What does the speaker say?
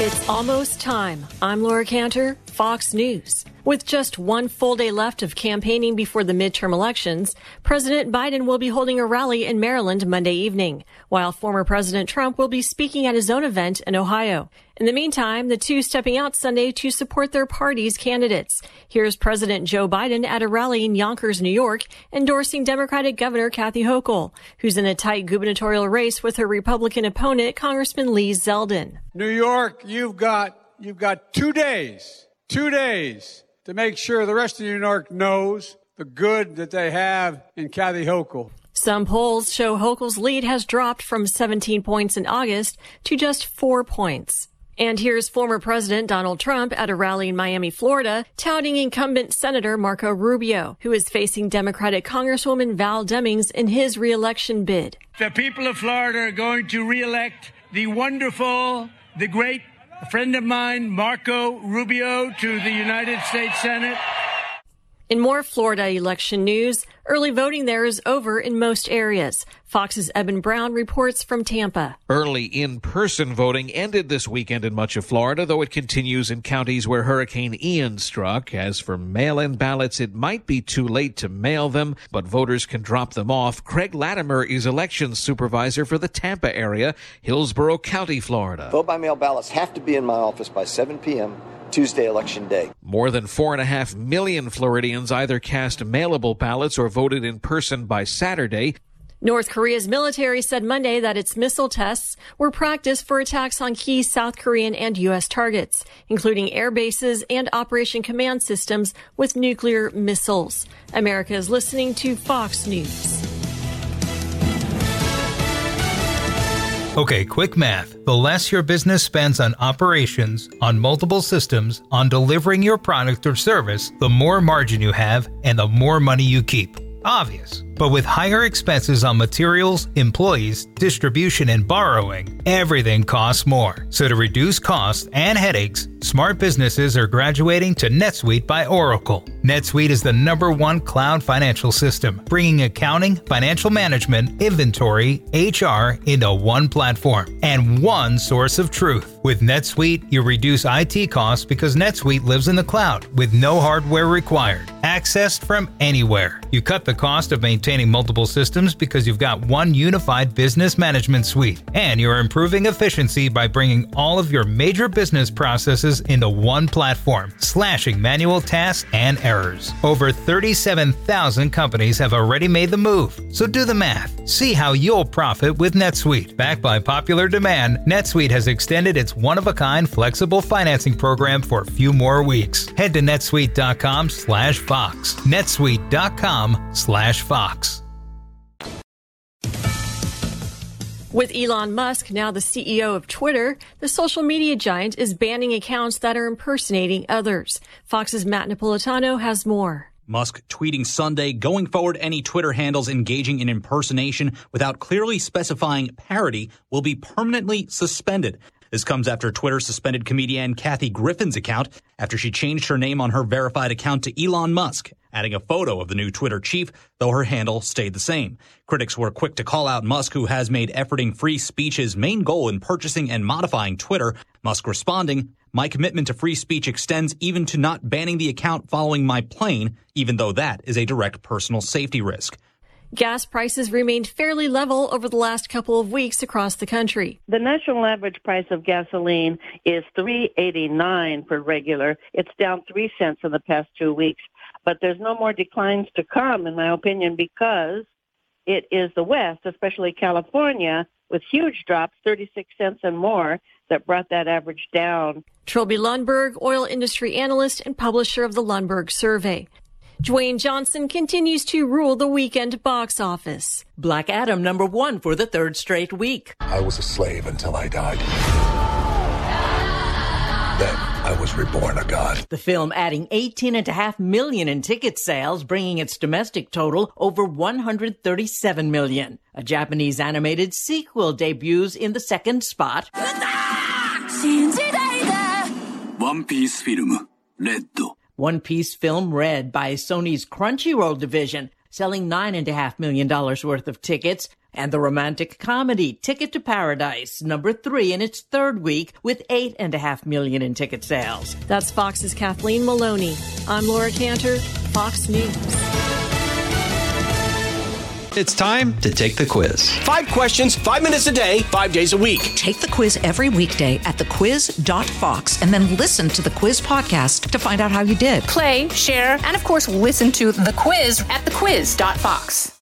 It's almost time. I'm Laura Cantor, Fox News. With just one full day left of campaigning before the midterm elections, President Biden will be holding a rally in Maryland Monday evening, while former President Trump will be speaking at his own event in Ohio. In the meantime, the two stepping out Sunday to support their party's candidates. Here's President Joe Biden at a rally in Yonkers, New York, endorsing Democratic Governor Kathy Hochul, who's in a tight gubernatorial race with her Republican opponent, Congressman Lee Zeldin. New York, you've got 2 days to make sure the rest of New York knows the good that they have in Kathy Hochul. Some polls show Hochul's lead has dropped from 17 points in August to just 4 points. And here's former President Donald Trump at a rally in Miami, Florida, touting incumbent Senator Marco Rubio, who is facing Democratic Congresswoman Val Demings in his re-election bid. The people of Florida are going to re-elect the wonderful, the great friend of mine, Marco Rubio, to the United States Senate. In more Florida election news, early voting there is over in most areas. Fox's Eben Brown reports from Tampa. Early in-person voting ended this weekend in much of Florida, though it continues in counties where Hurricane Ian struck. As for mail-in ballots, it might be too late to mail them, but voters can drop them off. Craig Latimer is elections supervisor for the Tampa area, Hillsborough County, Florida. Vote-by-mail ballots have to be in my office by 7 p.m. Tuesday, Election Day. More than 4.5 million Floridians either cast mailable ballots or voted in person by Saturday. North Korea's military said Monday that its missile tests were practice for attacks on key South Korean and U.S. targets, including air bases and Operation Command systems with nuclear missiles. America is listening to Fox News. Okay, quick math. The less your business spends on operations, on multiple systems, on delivering your product or service, the more margin you have and the more money you keep. Obvious. But with higher expenses on materials, employees, distribution, and borrowing, everything costs more. So to reduce costs and headaches, smart businesses are graduating to NetSuite by Oracle. NetSuite is the #1 cloud financial system, bringing accounting, financial management, inventory, HR into one platform and one source of truth. With NetSuite, you reduce IT costs because NetSuite lives in the cloud with no hardware required, accessed from anywhere. You cut the cost of maintaining multiple systems because you've got one unified business management suite, and you're improving efficiency by bringing all of your major business processes into one platform, slashing manual tasks and errors. Over 37,000 companies have already made the move, so do the math. See how you'll profit with NetSuite. Backed by popular demand, NetSuite has extended its one-of-a-kind flexible financing program for a few more weeks. Head to netsuite.com/Fox. netsuite.com/Fox. With Elon Musk now the CEO of Twitter, the social media giant is banning accounts that are impersonating others. Fox's Matt Napolitano has more. Musk tweeting Sunday, going forward, any Twitter handles engaging in impersonation without clearly specifying parody will be permanently suspended. This comes after Twitter suspended comedian Kathy Griffin's account after she changed her name on her verified account to Elon Musk, adding a photo of the new Twitter chief, though her handle stayed the same. Critics were quick to call out Musk, who has made efforting free speech his main goal in purchasing and modifying Twitter. Musk responding, "My commitment to free speech extends even to not banning the account following my plane, even though that is a direct personal safety risk." Gas prices remained fairly level over the last couple of weeks across the country. The national average price of gasoline is $3.89 for regular. It's down 3 cents in the past 2 weeks. But there's no more declines to come, in my opinion, because it is the West, especially California, with huge drops, 36 cents and more, that brought that average down. Trilby Lundberg, oil industry analyst and publisher of the Lundberg Survey. Dwayne Johnson continues to rule the weekend box office. Black Adam #1 for the third straight week. I was a slave until I died. Then I was reborn a god. The film adding 18.5 million in ticket sales, bringing its domestic total over 137 million. A Japanese animated sequel debuts in the second spot. One Piece film, Red. One Piece film Red by Sony's Crunchyroll division selling $9.5 million worth of tickets. And the romantic comedy Ticket to Paradise, number 3 in its third week with $8.5 million in ticket sales. That's Fox's Kathleen Maloney. I'm Laura Cantor, Fox News. It's time to take the quiz. 5 questions, 5 minutes a day, 5 days a week. Take the quiz every weekday at thequiz.fox and then listen to the quiz podcast to find out how you did. Play, share, and of course, listen to The Quiz at thequiz.fox.